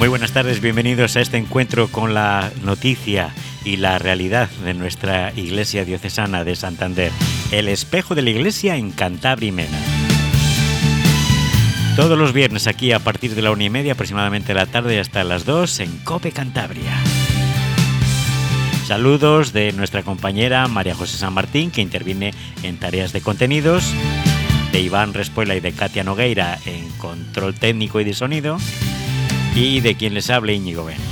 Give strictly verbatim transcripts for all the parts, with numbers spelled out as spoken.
Muy buenas tardes, bienvenidos a este encuentro con la noticia y la realidad de nuestra Iglesia Diocesana de Santander, el espejo de la Iglesia en Cantabria y Mena. Todos los viernes aquí a partir de la una y media aproximadamente de la tarde hasta las dos en COPE Cantabria. Saludos de nuestra compañera María José San Martín, que interviene en tareas de contenidos, de Iván Respuela y de Katia Nogueira en control técnico y de sonido, y de quien les hable, Íñigo Ben.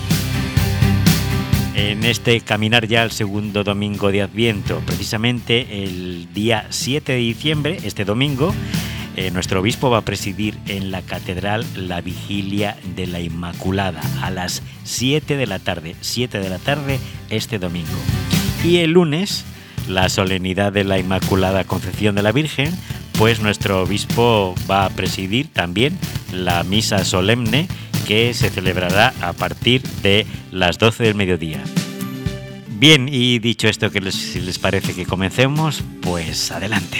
En este caminar ya al segundo domingo de Adviento, precisamente el día siete de diciembre, este domingo, eh, nuestro obispo va a presidir en la catedral la vigilia de la Inmaculada a las siete de la tarde, siete de la tarde este domingo. Y el lunes, la solemnidad de la Inmaculada Concepción de la Virgen, pues nuestro obispo va a presidir también la misa solemne que se celebrará a partir de las doce del mediodía. Bien, y dicho esto, que les, si les parece que comencemos, pues adelante.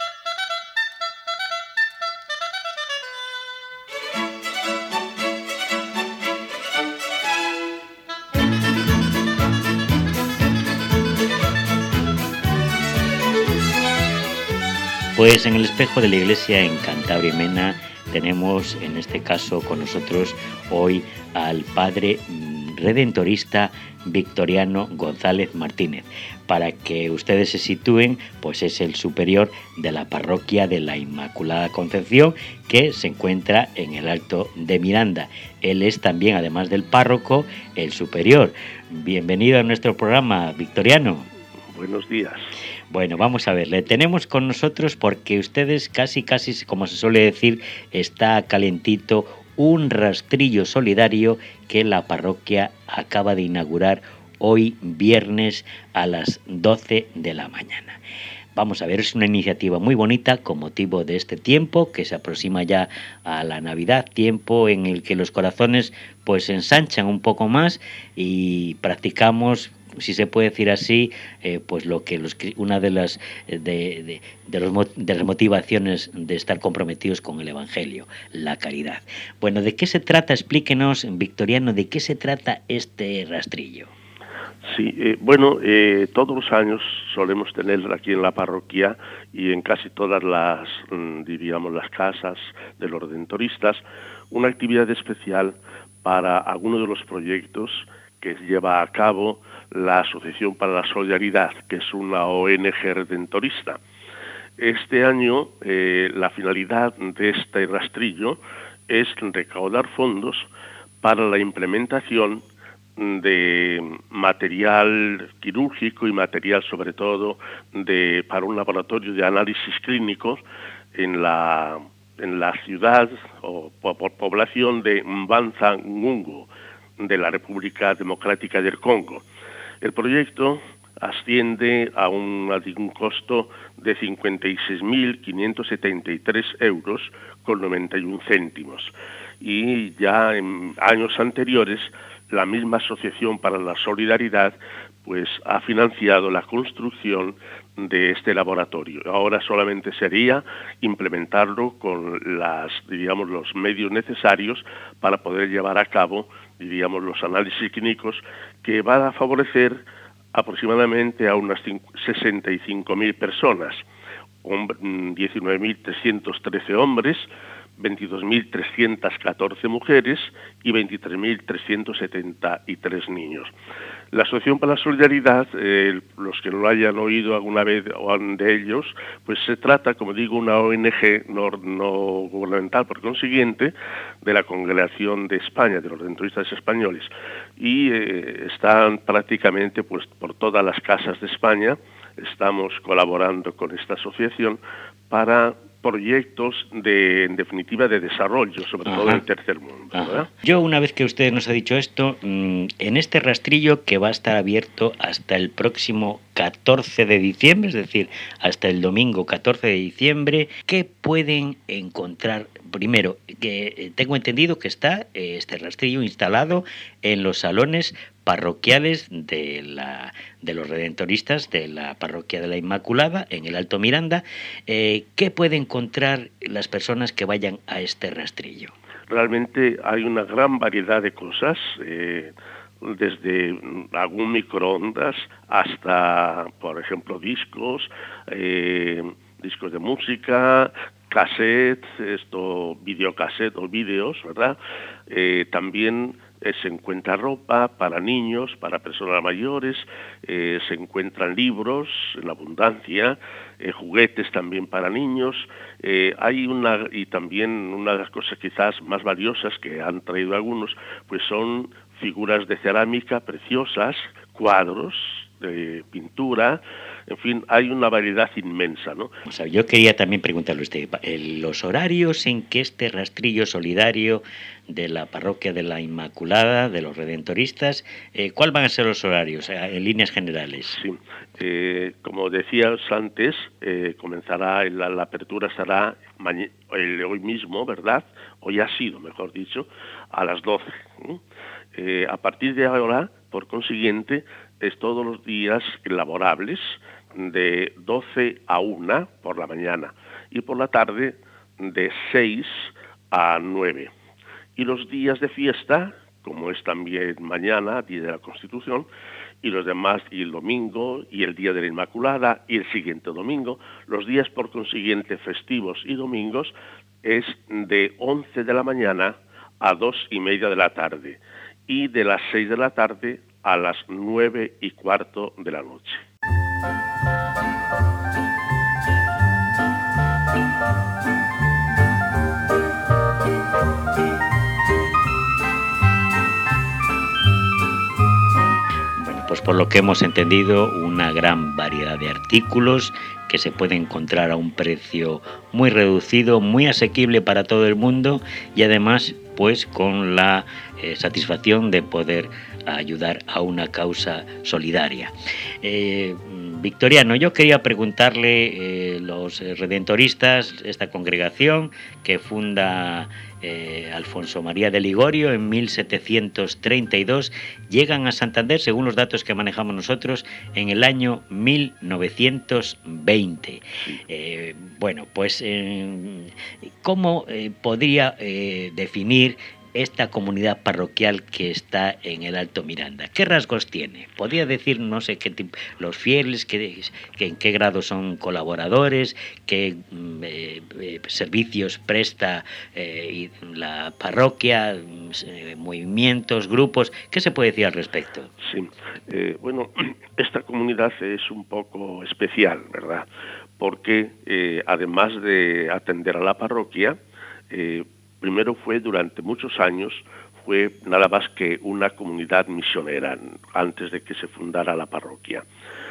Pues en el espejo de la Iglesia en Cantabria y Mena tenemos en este caso con nosotros hoy al padre redentorista Victoriano González Martínez. Para que ustedes se sitúen, pues es el superior de la parroquia de la Inmaculada Concepción, que se encuentra en el Alto de Miranda. Él es también, además del párroco, el superior. Bienvenido a nuestro programa, Victoriano. Buenos días. Bueno, vamos a ver, le tenemos con nosotros porque ustedes casi, casi, como se suele decir, está calentito un rastrillo solidario que la parroquia acaba de inaugurar hoy viernes a las doce de la mañana. Vamos a ver, es una iniciativa muy bonita con motivo de este tiempo que se aproxima ya a la Navidad, tiempo en el que los corazones pues se ensanchan un poco más y practicamos, si se puede decir así, eh, pues lo que los, una de las de, de, de, los, de las motivaciones de estar comprometidos con el Evangelio, la caridad. Bueno, ¿de qué se trata? Explíquenos, Victoriano, ¿de qué se trata este rastrillo? Sí, eh, bueno, eh, todos los años solemos tener aquí en la parroquia y en casi todas las, diríamos, las casas de los redentoristas, una actividad especial para algunos de los proyectos que lleva a cabo la Asociación para la Solidaridad, que es una O N G redentorista. Este año eh, la finalidad de este rastrillo es recaudar fondos para la implementación de material quirúrgico y material sobre todo de para un laboratorio de análisis clínicos en la en la ciudad o por población de Mbanza-Ngungu de la República Democrática del Congo. El proyecto asciende a un, a un costo de cincuenta y seis mil quinientos setenta y tres euros con noventa y un céntimos. Y ya en años anteriores, la misma Asociación para la Solidaridad pues ha financiado la construcción de este laboratorio. Ahora solamente sería implementarlo con las, diríamos, los medios necesarios para poder llevar a cabo, diríamos, los análisis clínicos que van a favorecer aproximadamente a unas sesenta y cinco mil personas, diecinueve mil trescientos trece hombres, veintidós mil trescientas catorce mujeres y veintitrés mil trescientos setenta y tres niños. La Asociación para la Solidaridad, eh, los que no lo hayan oído alguna vez o de ellos, pues se trata, como digo, una O N G no, no gubernamental, por consiguiente, de la Congregación de España, de los redentoristas españoles, y eh, están prácticamente pues por todas las casas de España. Estamos colaborando con esta asociación para proyectos de, en definitiva, de desarrollo, sobre Ajá. todo en el tercer mundo, ¿verdad? Yo, una vez que usted nos ha dicho esto, en este rastrillo que va a estar abierto hasta el próximo catorce de diciembre, es decir, hasta el domingo catorce de diciembre, ¿qué pueden encontrar? Primero, que tengo entendido que está este rastrillo instalado en los salones parroquiales de la de los redentoristas de la parroquia de la Inmaculada en el Alto Miranda. Eh, ¿Qué pueden encontrar las personas que vayan a este rastrillo? realmente hay una gran variedad de cosas, eh, desde algún microondas hasta, por ejemplo, discos, eh, discos de música, cassettes, esto, videocassette o vídeos, ¿verdad? Eh, también eh, se encuentra ropa para niños, para personas mayores, eh, se encuentran libros en abundancia, eh, juguetes también para niños. Eh, hay una, y también una de las cosas quizás más valiosas que han traído algunos, pues son figuras de cerámica preciosas, cuadros de pintura, en fin, hay una variedad inmensa, ¿no? O sea, yo quería también preguntarle a usted, los horarios en que este rastrillo solidario de la parroquia de la Inmaculada, de los Redentoristas, eh, ¿cuáles van a ser los horarios eh, en líneas generales? Sí, eh, como decías antes, eh, comenzará, la, la apertura estará el, hoy mismo, ¿verdad? Hoy ha sido, mejor dicho, a las doce. ¿eh? Eh, a partir de ahora, por consiguiente, es todos los días laborables, de doce a una por la mañana y por la tarde de seis a nueve. Y los días de fiesta, como es también mañana, Día de la Constitución, y los demás, y el domingo, y el Día de la Inmaculada, y el siguiente domingo, los días por consiguiente festivos y domingos, es de once de la mañana a dos y media de la tarde, y de las seis de la tarde a las nueve y cuarto de la noche. Bueno, pues por lo que hemos entendido, una gran variedad de artículos que se puede encontrar a un precio muy reducido, muy asequible para todo el mundo y además pues con la eh, satisfacción de poder ayudar a una causa solidaria. Eh, Victoriano, yo quería preguntarle, eh, los redentoristas, esta congregación que funda eh, Alfonso María de Ligorio en mil setecientos treinta y dos, llegan a Santander, según los datos que manejamos nosotros, en el año mil novecientos veinte. Eh, bueno, pues, eh, ¿cómo eh, podría eh, definir esta comunidad parroquial que está en el Alto Miranda? ¿Qué rasgos tiene? ¿Podría decir, no sé, qué tipo, los fieles, qué, qué, en qué grado son colaboradores, qué eh, eh, servicios presta eh, la parroquia, eh, movimientos, grupos? ¿Qué se puede decir al respecto? Sí, eh, bueno, esta comunidad es un poco especial, ¿verdad? Porque eh, además de atender a la parroquia, eh, primero fue durante muchos años, fue nada más que una comunidad misionera antes de que se fundara la parroquia.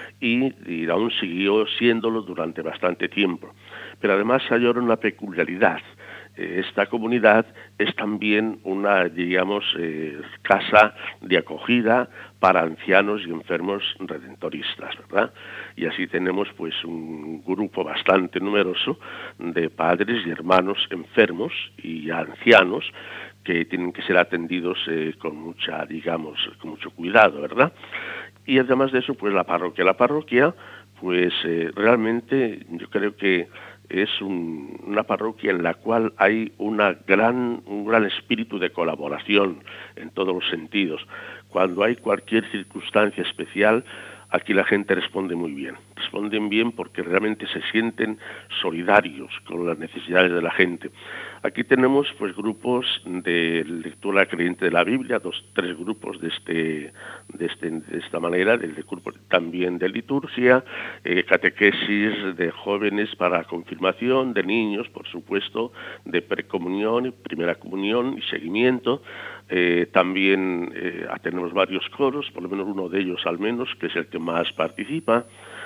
Y, y aún siguió siéndolo durante bastante tiempo. Pero además hay ahora una peculiaridad. Esta comunidad es también una, diríamos, eh, casa de acogida para ancianos y enfermos redentoristas, ¿verdad? Y así tenemos pues un grupo bastante numeroso de padres y hermanos enfermos y ancianos que tienen que ser atendidos eh, con mucha, digamos, con mucho cuidado, ¿verdad? Y además de eso, pues la parroquia. La parroquia, pues eh, realmente yo creo que es un, una parroquia en la cual hay una gran, un gran espíritu de colaboración en todos los sentidos. Cuando hay cualquier circunstancia especial, aquí la gente responde muy bien. Responden bien porque realmente se sienten solidarios con las necesidades de la gente. Aquí tenemos pues grupos de lectura creyente de la Biblia, dos, tres grupos de este, de este, de esta manera, del de grupo también de liturgia, eh, catequesis de jóvenes para confirmación, de niños, por supuesto, de precomunión, primera comunión y seguimiento. Eh, también eh, tenemos varios coros, por lo menos uno de ellos al menos, que es el que más participa.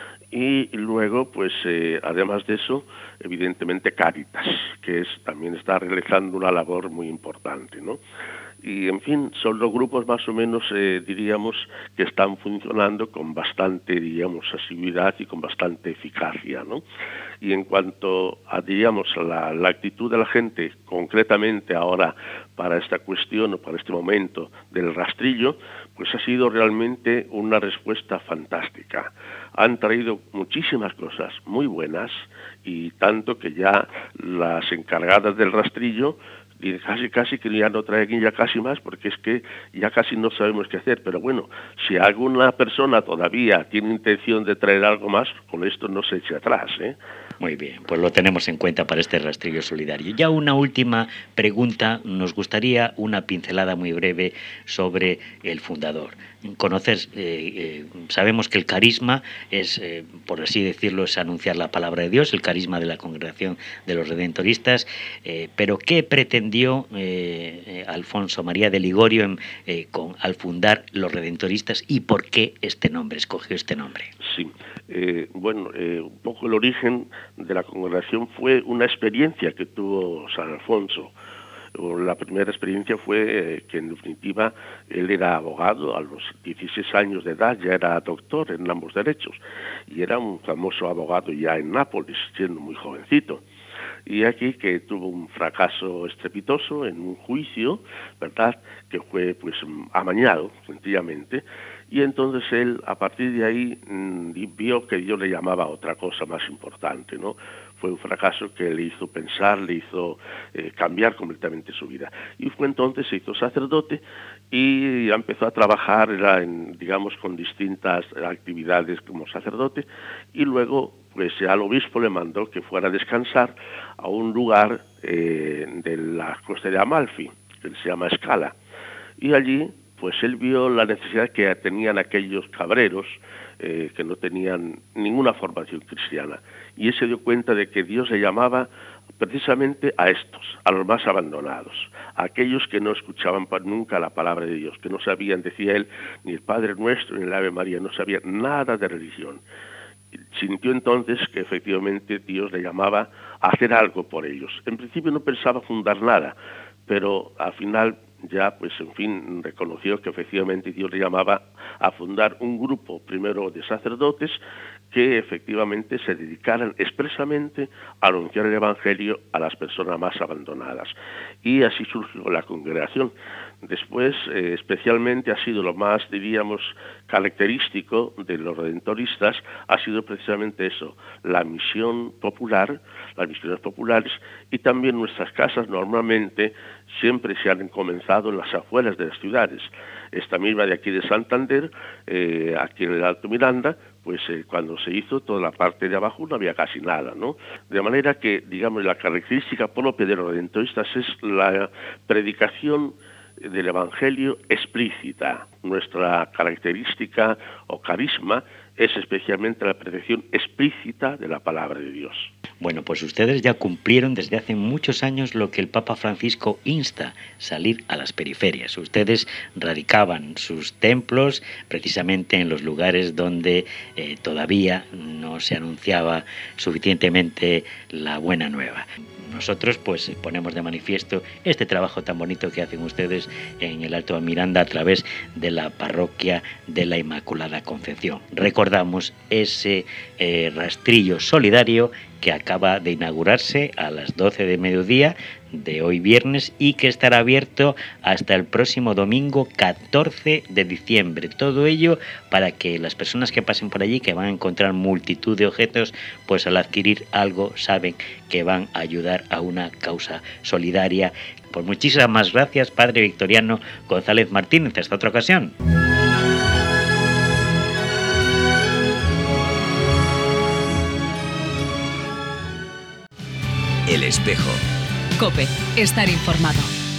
Y luego, pues, eh, además de eso, evidentemente Cáritas, que es, también está realizando una labor muy importante, ¿no? Y, en fin, son los grupos más o menos, eh, diríamos, que están funcionando con bastante, diríamos, asiduidad y con bastante eficacia, ¿no? Y en cuanto a, diríamos, la, la actitud de la gente, concretamente ahora para esta cuestión o para este momento del rastrillo, pues ha sido realmente una respuesta fantástica. Han traído muchísimas cosas muy buenas y tanto que ya las encargadas del rastrillo y casi casi que ya no traigan ya casi más, porque es que ya casi no sabemos qué hacer. Pero bueno, si alguna persona todavía tiene intención de traer algo más, con esto no se eche atrás, ¿eh? Muy bien, pues lo tenemos en cuenta para este rastrillo solidario. Ya una última pregunta, nos gustaría una pincelada muy breve sobre el fundador. Conocer, eh, eh, sabemos que el carisma es, eh, por así decirlo, es anunciar la palabra de Dios, el carisma de la Congregación de los Redentoristas, eh, pero ¿qué pretendió eh, eh, Alfonso María de Ligorio en, eh, con, al fundar los Redentoristas y por qué este nombre, escogió este nombre? Sí, eh, bueno, eh, un poco el origen de la congregación fue una experiencia que tuvo San Alfonso. La primera experiencia fue eh, que en definitiva él era abogado, a los dieciséis años de edad ya era doctor en ambos derechos y era un famoso abogado ya en Nápoles, siendo muy jovencito. Y aquí que tuvo un fracaso estrepitoso en un juicio, ¿verdad?, que fue pues amañado, sencillamente, y entonces él, a partir de ahí, mmm, vio que Dios le llamaba a otra cosa más importante, ¿no? Fue un fracaso que le hizo pensar, le hizo eh, cambiar completamente su vida. Y fue entonces, se hizo sacerdote y empezó a trabajar, era en, digamos, con distintas actividades como sacerdote, y luego pues al obispo le mandó que fuera a descansar a un lugar eh, de la costa de Amalfi, que se llama Scala. Y allí, pues él vio la necesidad que tenían aquellos cabreros eh, que no tenían ninguna formación cristiana. Y él se dio cuenta de que Dios le llamaba precisamente a estos, a los más abandonados, a aquellos que no escuchaban nunca la palabra de Dios, que no sabían, decía él, ni el Padre Nuestro ni el Ave María, no sabían nada de religión. Sintió entonces que efectivamente Dios le llamaba a hacer algo por ellos. En principio no pensaba fundar nada, pero al final ya, pues en fin, reconoció que efectivamente Dios le llamaba a fundar un grupo, primero de sacerdotes, que efectivamente se dedicaran expresamente a anunciar el Evangelio a las personas más abandonadas. Y así surgió la congregación. Después, eh, especialmente, ha sido lo más, diríamos, característico de los redentoristas, ha sido precisamente eso, la misión popular, las misiones populares, y también nuestras casas normalmente siempre se han comenzado en las afueras de las ciudades. Esta misma de aquí de Santander, eh, aquí en el Alto Miranda, pues eh, cuando se hizo toda la parte de abajo no había casi nada, ¿no? De manera que, digamos, la característica propia de los redentoristas es la predicación del Evangelio explícita. Nuestra característica o carisma es especialmente la predicación explícita de la palabra de Dios. Bueno, pues ustedes ya cumplieron desde hace muchos años lo que el Papa Francisco insta, salir a las periferias. Ustedes radicaban sus templos precisamente en los lugares donde eh, todavía no se anunciaba suficientemente la buena nueva. Nosotros pues ponemos de manifiesto este trabajo tan bonito que hacen ustedes en el Alto Miranda a través de la parroquia de la Inmaculada Concepción. Recordamos ese eh, rastrillo solidario que acaba de inaugurarse a las doce de mediodía de hoy viernes y que estará abierto hasta el próximo domingo catorce de diciembre. Todo ello para que las personas que pasen por allí, que van a encontrar multitud de objetos, pues al adquirir algo saben que van a ayudar a una causa solidaria. Pues muchísimas gracias, Padre Victoriano González Martínez. Hasta otra ocasión. El Espejo. COPE. Estar informado.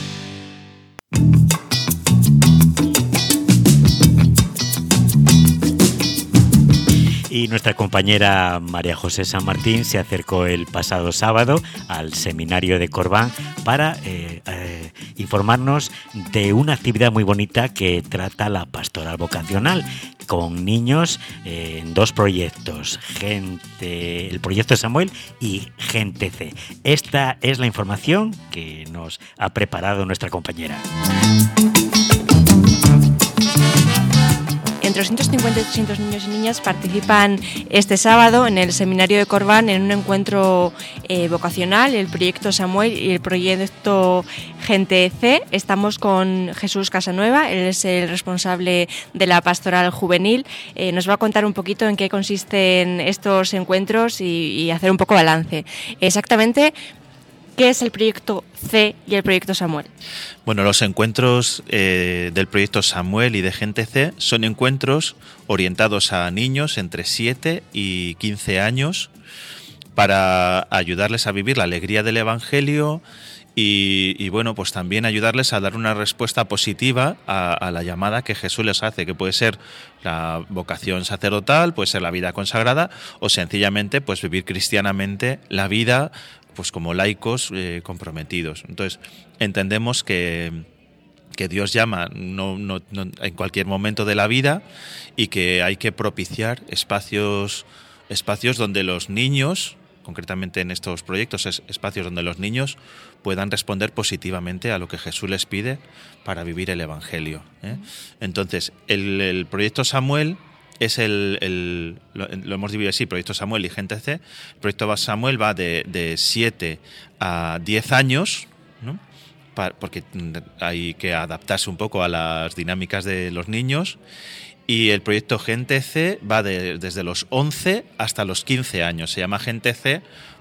Y nuestra compañera María José San Martín se acercó el pasado sábado al seminario de Corbán para eh, eh, informarnos de una actividad muy bonita que trata la pastoral vocacional con niños eh, en dos proyectos, Gente, el proyecto Samuel y Gente C. Esta es la información que nos ha preparado nuestra compañera. Entre doscientos cincuenta y trescientos niños y niñas participan este sábado en el seminario de Corbán en un encuentro eh, vocacional, el proyecto Samuel y el proyecto Gente C. Estamos con Jesús Casanueva, él es el responsable de la pastoral juvenil. Eh, nos va a contar un poquito en qué consisten estos encuentros y, y hacer un poco balance. Exactamente, ¿Qué es el proyecto C y el proyecto Samuel? Bueno, los encuentros eh, del proyecto Samuel y de Gente C son encuentros orientados a niños entre siete y quince años para ayudarles a vivir la alegría del Evangelio y, y bueno, pues también ayudarles a dar una respuesta positiva a, a la llamada que Jesús les hace, que puede ser la vocación sacerdotal, puede ser la vida consagrada o sencillamente pues vivir cristianamente la vida pues como laicos eh, comprometidos. Entonces, entendemos que, que Dios llama no, no, no, en cualquier momento de la vida y que hay que propiciar espacios, espacios donde los niños, concretamente en estos proyectos, es, espacios donde los niños puedan responder positivamente a lo que Jesús les pide para vivir el Evangelio, ¿eh? Entonces, el, el proyecto Samuel es el, el lo, lo hemos dividido así, proyecto Samuel y Gente C. El proyecto Samuel va de, de siete a diez años, ¿no? Para, porque hay que adaptarse un poco a las dinámicas de los niños. Y el proyecto Gente C va de, desde los once hasta los quince años. Se llama Gente C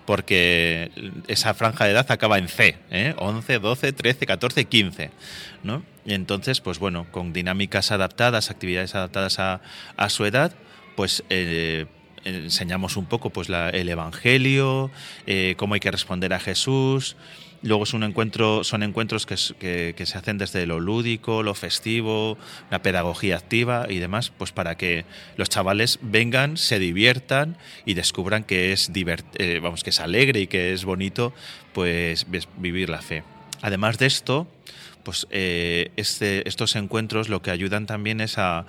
porque esa franja de edad acaba en C, ¿eh? once, doce, trece, catorce, quince, ¿no? Y entonces, pues bueno, con dinámicas adaptadas, actividades adaptadas a, a su edad, pues eh, enseñamos un poco pues la, el Evangelio, eh, cómo hay que responder a Jesús. Luego es un encuentro, son encuentros que, que, que se hacen desde lo lúdico, lo festivo, la pedagogía activa y demás, pues para que los chavales vengan, se diviertan y descubran que es divert, eh, vamos, que es alegre y que es bonito, pues vivir la fe. Además de esto, pues eh, este, estos encuentros lo que ayudan también es a,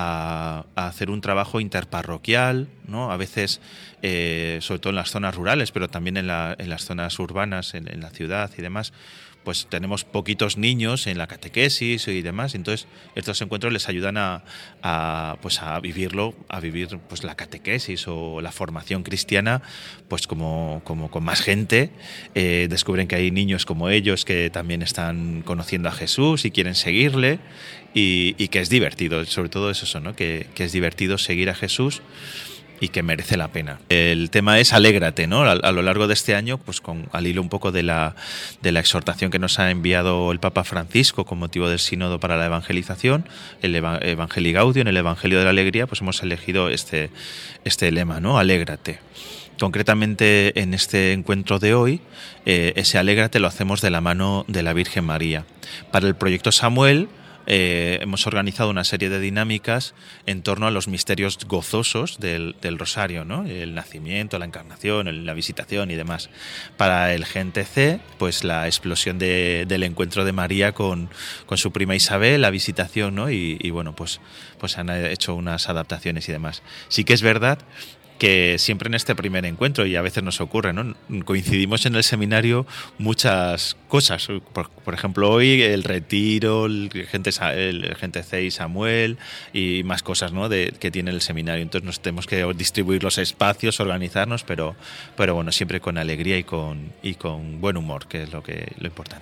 a, a hacer un trabajo interparroquial, ¿no? A veces, eh, sobre todo en las zonas rurales, pero también en, la, en las zonas urbanas, en, en la ciudad y demás, pues tenemos poquitos niños en la catequesis y demás, entonces estos encuentros les ayudan a, a, pues a vivirlo, a vivir pues la catequesis o la formación cristiana pues como, como con más gente, eh, descubren que hay niños como ellos que también están conociendo a Jesús y quieren seguirle y, y que es divertido, sobre todo es eso, ¿no? que, que es divertido seguir a Jesús y que merece la pena. El tema es alégrate, ¿no? A, a lo largo de este año, pues con al hilo un poco de la, de la exhortación que nos ha enviado el Papa Francisco con motivo del Sínodo para la Evangelización, el Eva, Evangelii Gaudium, el Evangelio de la Alegría, pues hemos elegido este, este lema, ¿no? Alégrate. Concretamente en este encuentro de hoy, eh, ese alégrate lo hacemos de la mano de la Virgen María. Para el proyecto Samuel, Eh, hemos organizado una serie de dinámicas en torno a los misterios gozosos del, del Rosario, ¿no? El nacimiento, la encarnación, el, la visitación y demás. Para el Gente C, pues la explosión de, del encuentro de María con, con su prima Isabel, la visitación, ¿no? Y, y bueno, pues, pues han hecho unas adaptaciones y demás. Sí que es verdad que siempre en este primer encuentro, y a veces nos ocurre, ¿no? Coincidimos en el seminario muchas cosas. Por, por ejemplo, hoy el retiro, el gente, el gente C y Samuel y más cosas, ¿no? de, que tiene el seminario. Entonces nos tenemos que distribuir los espacios, organizarnos, pero, pero bueno, siempre con alegría y con, y con buen humor, que es lo, que, lo importante.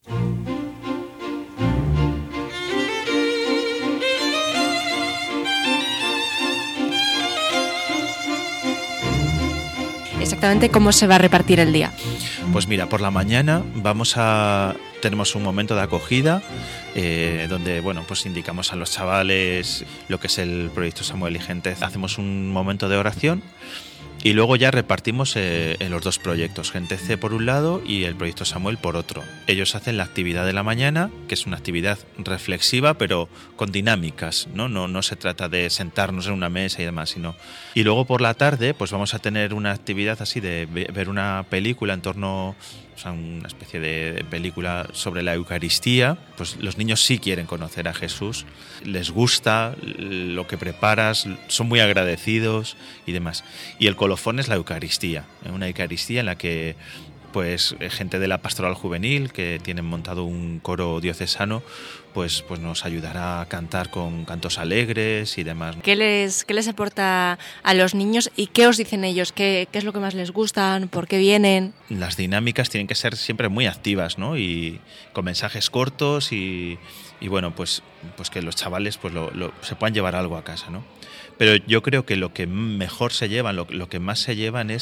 Exactamente cómo se va a repartir el día. Pues mira, por la mañana vamos a tenemos un momento de acogida eh, donde bueno pues indicamos a los chavales lo que es el proyecto Samuel y Gente. Hacemos un momento de oración y luego ya repartimos eh, en los dos proyectos, Gente C por un lado y el proyecto Samuel por otro. Ellos hacen la actividad de la mañana, que es una actividad reflexiva, pero con dinámicas, ¿no? No, no se trata de sentarnos en una mesa y demás, sino... Y luego por la tarde, pues vamos a tener una actividad así de ver una película en torno... O sea, una especie de película sobre la Eucaristía. Pues los niños sí quieren conocer a Jesús, les gusta lo que preparas, son muy agradecidos y demás. Y el colofón es la Eucaristía, una Eucaristía en la que pues gente de la pastoral juvenil que tienen montado un coro diocesano pues, pues nos ayudará a cantar con cantos alegres y demás. ¿Qué les, qué les aporta a los niños y qué os dicen ellos? ¿Qué, qué es lo que más les gustan? ¿Por qué vienen? Las dinámicas tienen que ser siempre muy activas, ¿no? Y con mensajes cortos y, y bueno, pues, pues que los chavales pues lo, lo, se puedan llevar algo a casa, ¿no? Pero yo creo que lo que mejor se llevan, lo, lo que más se llevan es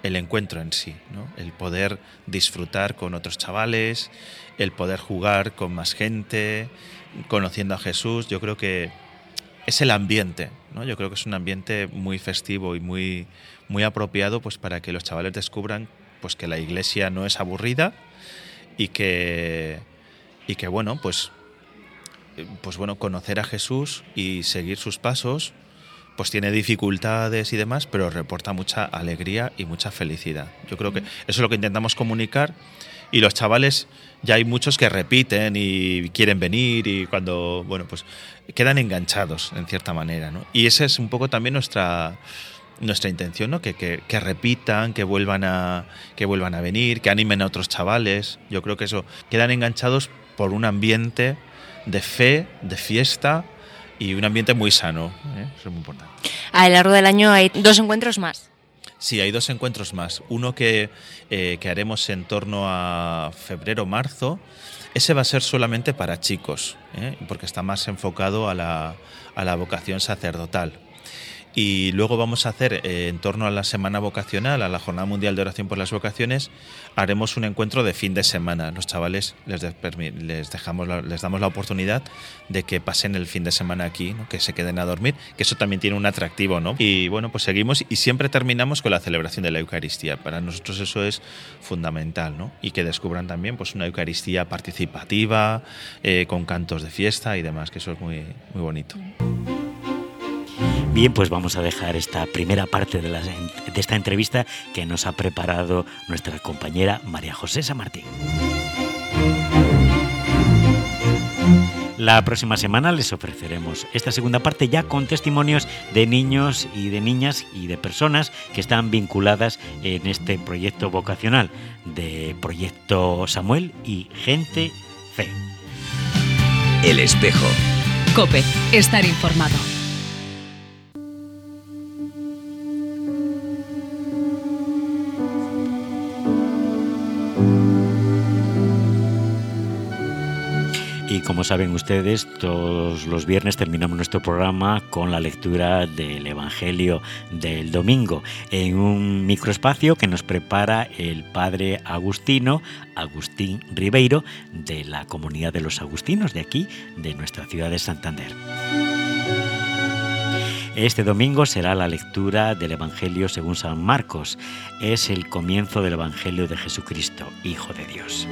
el encuentro en sí, ¿no? El poder disfrutar con otros chavales, el poder jugar con más gente, conociendo a Jesús. Yo creo que es el ambiente, ¿no? Yo creo que es un ambiente muy festivo y muy, muy apropiado, pues, para que los chavales descubran, pues, que la iglesia no es aburrida y que, y que bueno, pues, pues bueno, conocer a Jesús y seguir sus pasos, pues tiene dificultades y demás, pero reporta mucha alegría y mucha felicidad. Yo creo que eso es lo que intentamos comunicar, y los chavales, ya hay muchos que repiten y quieren venir, y cuando, bueno, pues quedan enganchados en cierta manera, ¿no? Y esa es un poco también nuestra nuestra intención, ¿no? Que, que, que repitan, que vuelvan a que vuelvan a venir, que animen a otros chavales. Yo creo que eso, quedan enganchados por un ambiente de fe, de fiesta, y un ambiente muy sano, ¿eh? Eso es muy importante. A lo largo del año hay dos encuentros más. Sí, hay dos encuentros más. Uno que, eh, que haremos en torno a febrero-marzo. Ese va a ser solamente para chicos, ¿eh? Porque está más enfocado a la, a la vocación sacerdotal. Y luego vamos a hacer, eh, en torno a la Semana Vocacional, a la Jornada Mundial de Oración por las Vocaciones, haremos un encuentro de fin de semana. Los chavales les, de, les, dejamos la, les damos la oportunidad de que pasen el fin de semana aquí, ¿no? Que se queden a dormir, que eso también tiene un atractivo, ¿no? Y bueno, pues seguimos y siempre terminamos con la celebración de la Eucaristía. Para nosotros eso es fundamental, ¿no? Y que descubran también, pues, una Eucaristía participativa, eh, con cantos de fiesta y demás, que eso es muy, muy bonito. Bien, pues vamos a dejar esta primera parte de, la, de esta entrevista que nos ha preparado nuestra compañera María José San Martín. La próxima semana les ofreceremos esta segunda parte ya con testimonios de niños y de niñas y de personas que están vinculadas en este proyecto vocacional de Proyecto Samuel y Gente Fe. El Espejo. COPE. Estar informado. Y como saben ustedes, todos los viernes terminamos nuestro programa con la lectura del Evangelio del domingo, en un microespacio que nos prepara el padre agustino, Agustín Ribeiro, de la comunidad de los agustinos de aquí, de nuestra ciudad de Santander. Este domingo será la lectura del Evangelio según San Marcos. Es el comienzo del Evangelio de Jesucristo, Hijo de Dios.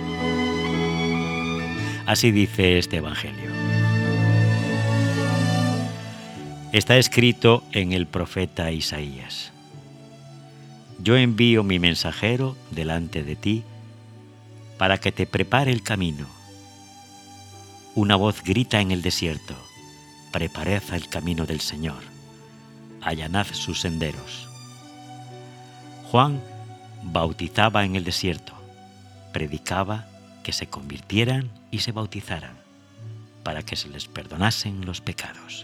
Así dice este Evangelio. Está escrito en el profeta Isaías: Yo envío mi mensajero delante de ti para que te prepare el camino. Una voz grita en el desierto: preparad el camino del Señor, allanad sus senderos. Juan bautizaba en el desierto, predicaba que se convirtieran y se bautizaran, para que se les perdonasen los pecados.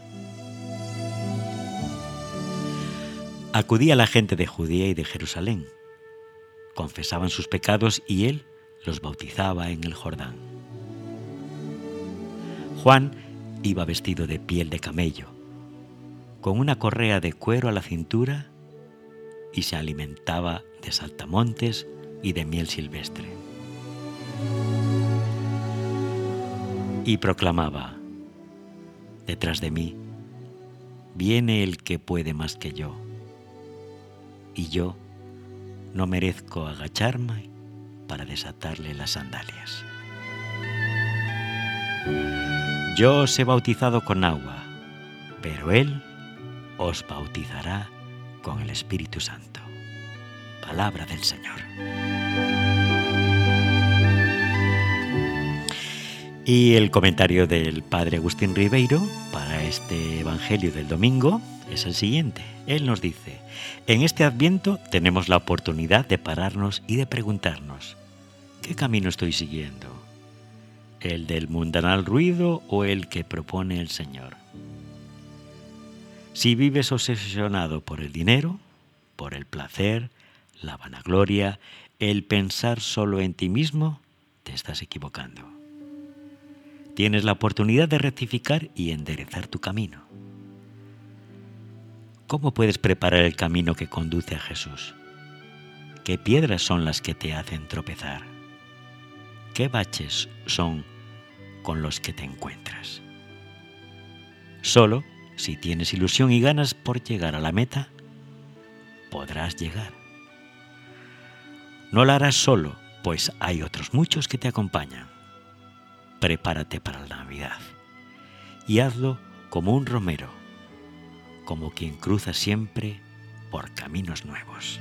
Acudía la gente de Judea y de Jerusalén, confesaban sus pecados y él los bautizaba en el Jordán. Juan iba vestido de piel de camello, con una correa de cuero a la cintura, y se alimentaba de saltamontes y de miel silvestre. Y proclamaba: detrás de mí viene el que puede más que yo, y yo no merezco agacharme para desatarle las sandalias. Yo os he bautizado con agua, pero él os bautizará con el Espíritu Santo. Palabra del Señor. Y el comentario del padre Agustín Ribeiro para este Evangelio del domingo es el siguiente. Él nos dice: en este Adviento tenemos la oportunidad de pararnos y de preguntarnos: ¿qué camino estoy siguiendo? ¿El del mundanal ruido o el que propone el Señor? Si vives obsesionado por el dinero, por el placer, la vanagloria, el pensar solo en ti mismo, te estás equivocando. Tienes la oportunidad de rectificar y enderezar tu camino. ¿Cómo puedes preparar el camino que conduce a Jesús? ¿Qué piedras son las que te hacen tropezar? ¿Qué baches son con los que te encuentras? Solo si tienes ilusión y ganas por llegar a la meta, podrás llegar. No lo harás solo, pues hay otros muchos que te acompañan. Prepárate para la Navidad y hazlo como un romero, como quien cruza siempre por caminos nuevos.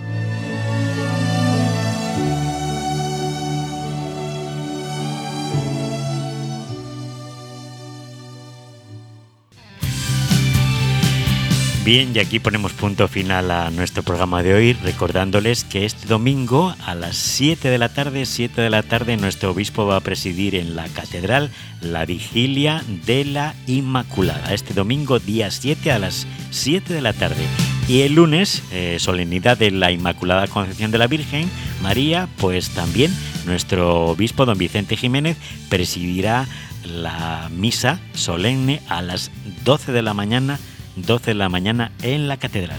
Bien, y aquí ponemos punto final a nuestro programa de hoy, recordándoles que este domingo a las siete de la tarde, siete de la tarde, nuestro obispo va a presidir en la catedral la vigilia de la Inmaculada. Este domingo, día siete, a las siete de la tarde. Y el lunes, eh, solemnidad de la Inmaculada Concepción de la Virgen María, pues también nuestro obispo, don Vicente Jiménez, presidirá la misa solemne a las doce de la mañana, doce de la mañana en la catedral.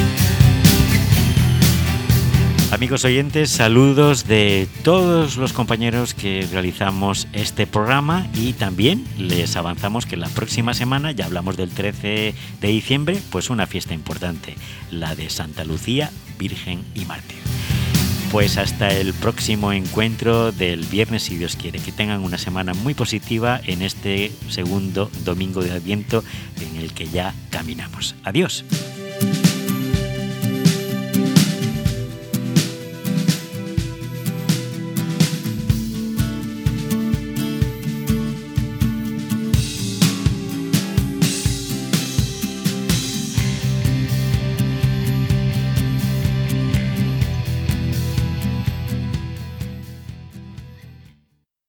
Amigos oyentes, saludos de todos los compañeros que realizamos este programa y también les avanzamos que la próxima semana, ya hablamos del trece de diciembre, pues una fiesta importante, la de Santa Lucía, Virgen y Mártir. Pues hasta el próximo encuentro del viernes, si Dios quiere. Que tengan una semana muy positiva en este segundo domingo de Adviento en el que ya caminamos. Adiós.